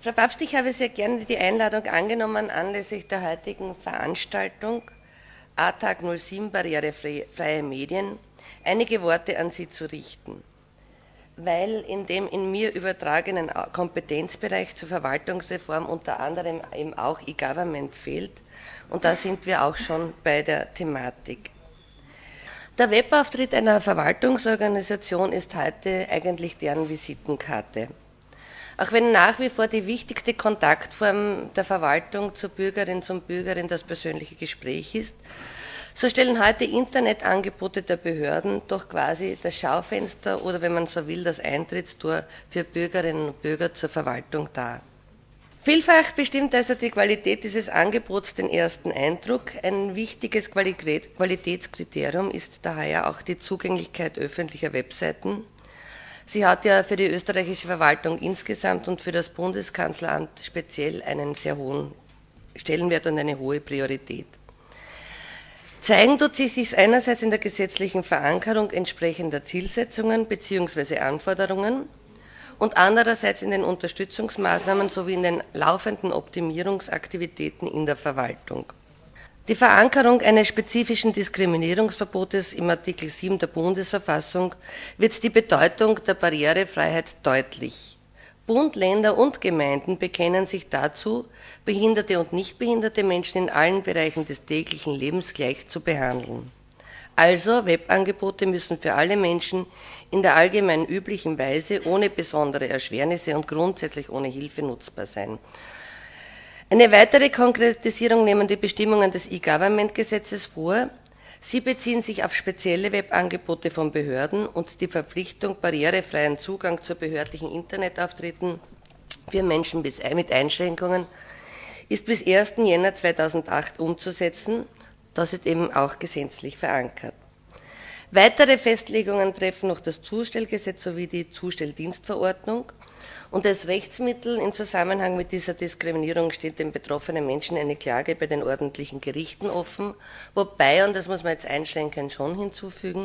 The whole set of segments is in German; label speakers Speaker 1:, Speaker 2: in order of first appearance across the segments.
Speaker 1: Frau Papst, ich habe sehr gerne die Einladung angenommen, anlässlich der heutigen Veranstaltung A-Tag 07 Barrierefreie Medien einige Worte an Sie zu richten, weil in dem in mir übertragenen Kompetenzbereich zur Verwaltungsreform unter anderem eben auch E-Government fehlt, und da sind wir auch schon bei der Thematik. Der Webauftritt einer Verwaltungsorganisation ist heute eigentlich deren Visitenkarte. Auch wenn nach wie vor die wichtigste Kontaktform der Verwaltung zur Bürgerin, zum Bürgerin das persönliche Gespräch ist, so stellen heute Internetangebote der Behörden doch quasi das Schaufenster oder, wenn man so will, das Eintrittstor für Bürgerinnen und Bürger zur Verwaltung dar. Vielfach bestimmt also die Qualität dieses Angebots den ersten Eindruck. Ein wichtiges Qualitätskriterium ist daher auch die Zugänglichkeit öffentlicher Webseiten. Sie hat ja für die österreichische Verwaltung insgesamt und für das Bundeskanzleramt speziell einen sehr hohen Stellenwert und eine hohe Priorität. Zeigen tut sich dies einerseits in der gesetzlichen Verankerung entsprechender Zielsetzungen bzw. Anforderungen und andererseits in den Unterstützungsmaßnahmen sowie in den laufenden Optimierungsaktivitäten in der Verwaltung. Die Verankerung eines spezifischen Diskriminierungsverbotes im Artikel 7 der Bundesverfassung wird die Bedeutung der Barrierefreiheit deutlich. Bund, Länder und Gemeinden bekennen sich dazu, behinderte und nicht behinderte Menschen in allen Bereichen des täglichen Lebens gleich zu behandeln. Also, Webangebote müssen für alle Menschen in der allgemein üblichen Weise ohne besondere Erschwernisse und grundsätzlich ohne Hilfe nutzbar sein. Eine weitere Konkretisierung nehmen die Bestimmungen des E-Government-Gesetzes vor. Sie beziehen sich auf spezielle Webangebote von Behörden und die Verpflichtung, barrierefreien Zugang zu behördlichen Internetauftritten für Menschen mit Einschränkungen ist bis 1. Jänner 2008 umzusetzen. Das ist eben auch gesetzlich verankert. Weitere Festlegungen treffen noch das Zustellgesetz sowie die Zustelldienstverordnung. Und als Rechtsmittel im Zusammenhang mit dieser Diskriminierung steht den betroffenen Menschen eine Klage bei den ordentlichen Gerichten offen, wobei, und das muss man jetzt einschränkend schon hinzufügen,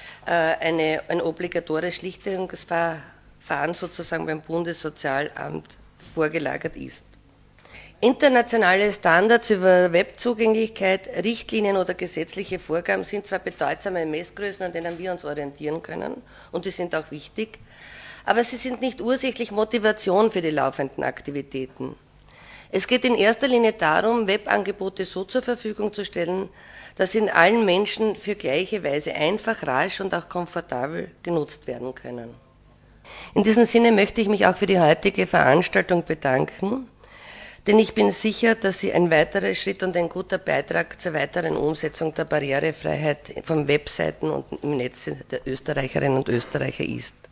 Speaker 1: ein obligatorisches Schlichtungsverfahren sozusagen beim Bundessozialamt vorgelagert ist. Internationale Standards über Webzugänglichkeit, Richtlinien oder gesetzliche Vorgaben sind zwar bedeutsame Messgrößen, an denen wir uns orientieren können, und die sind auch wichtig, aber sie sind nicht ursächlich Motivation für die laufenden Aktivitäten. Es geht in erster Linie darum, Webangebote so zur Verfügung zu stellen, dass sie in allen Menschen für gleiche Weise einfach, rasch und auch komfortabel genutzt werden können. In diesem Sinne möchte ich mich auch für die heutige Veranstaltung bedanken, denn ich bin sicher, dass sie ein weiterer Schritt und ein guter Beitrag zur weiteren Umsetzung der Barrierefreiheit von Webseiten und im Netz der Österreicherinnen und Österreicher ist.